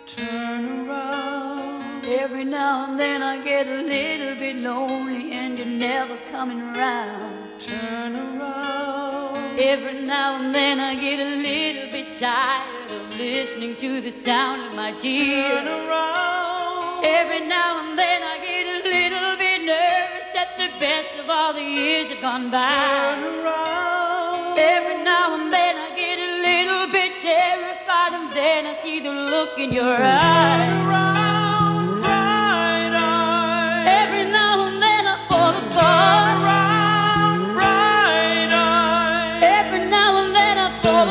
Turn around. Every now and then I get a little bit lonely and you're never coming around. Turn around. Every now and then I get a little bit tired of listening to the sound of my tears. Turn around. Every now and then I get a little bit nervous that the best of all the years have gone by. Turn around. Every now and then I get a little bit terrified, and then I see the look in your eyes. Turn around, bright eyes. Every now and then I fall Turn apart. around, bright eyes. Every now and then I fall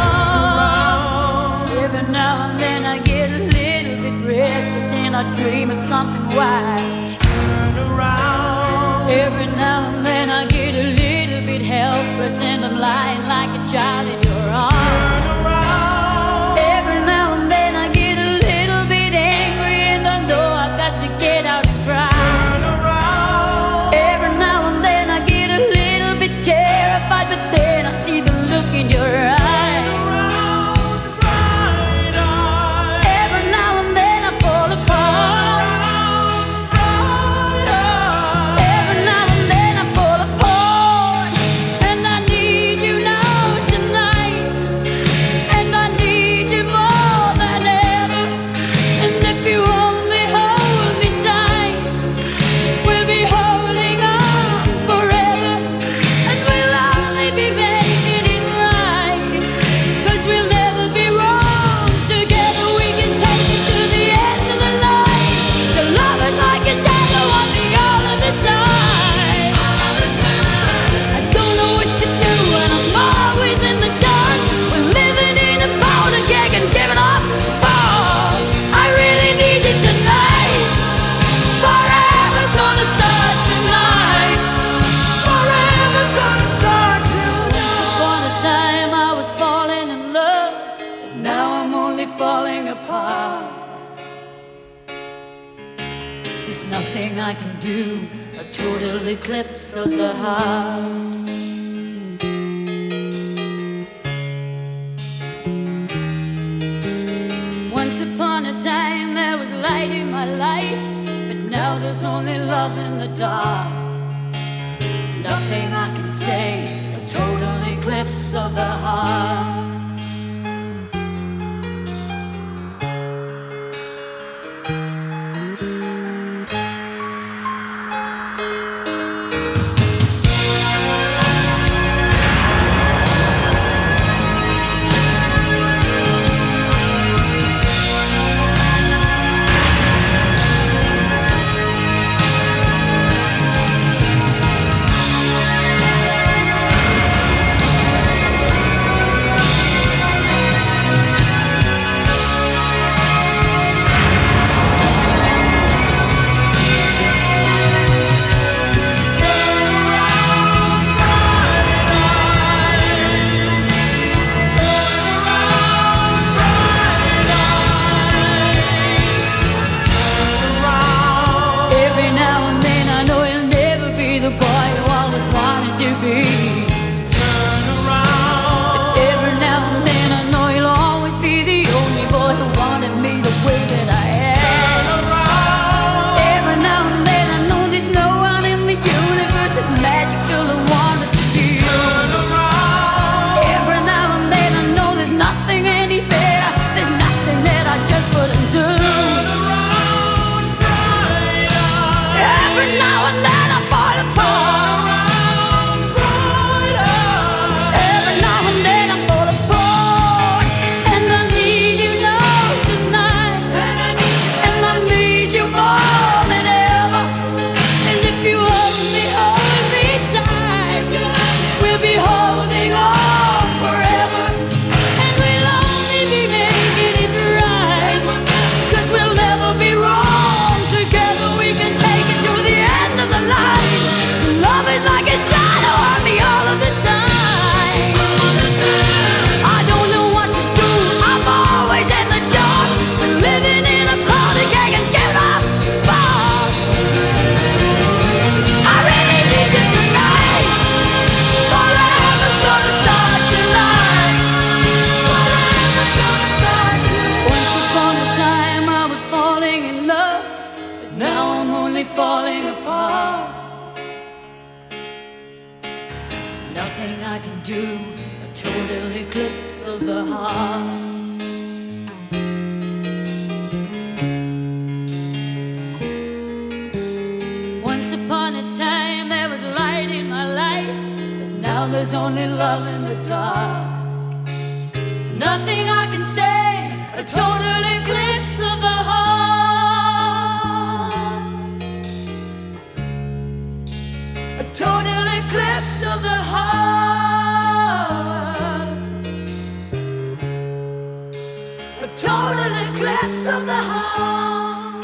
apart. Every now and then I get a little bit restless and I dream of something wise. Turn around. Every now and then I get a little bit helpless and I'm lying like a child in your arms. Turn around. Every now and then I get a little bit angry and I know I've got to get out and cry. Turn around. Every now and then I get a little bit terrified, but then I see the look in your eyes. Around, bright eyes. Every now and then I fall apart. Bright eyes. Every now and then I fall apart. And I need you now tonight. And I need you more than ever. And if you only hold me tight, we'll be holding on forever. And we'll only be making it right. 'Cause we'll never be wrong. Together we can take it to the end of the line. The love is like a shadow on me all of the time. I don't know what to do and I'm always in the dark. We're living in a powder keg and giving off balls. I really need you tonight. Forever's gonna start tonight. Forever's gonna start tonight. Upon a time I was falling in love, but now I'm only falling apart. There's nothing I can do, a total eclipse of the heart. Once upon a time there was light in my life, but now there's only love in the dark. Nothing I can say, a total eclipse of the heart. Every now and then I know you'll never be the boy who always wanted to be. Turn around. Every now and then I know you'll always be the only boy who wanted me the way that I am. Every now and then I know there's no one in the universe as magical and wondrous as you. Every now and then I know there's nothing any better. There's nothing that I just wouldn't do. Every now and then I fall apart. Every now and then I fall apart. And I need you now tonight. And I need you more than ever. And if you only hold me tight, we'll be holding on forever. And we'll only be making it right. 'Cause we'll falling apart. Nothing I can do, a total eclipse of the heart. Once upon a time there was light in my life, but now there's only love in the dark. Nothing I can say, a total eclipse of the heart. A total eclipse of the heart. A total eclipse of the heart.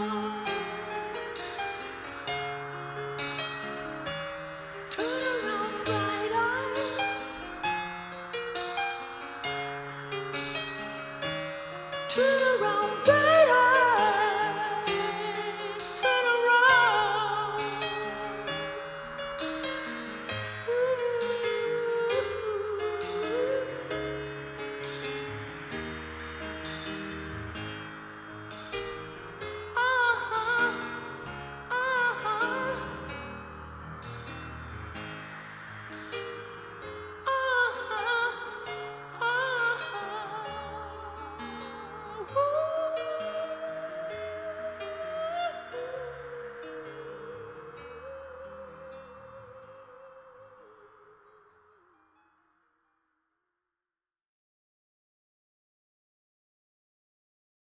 Turn around, bright eyes. Turn around.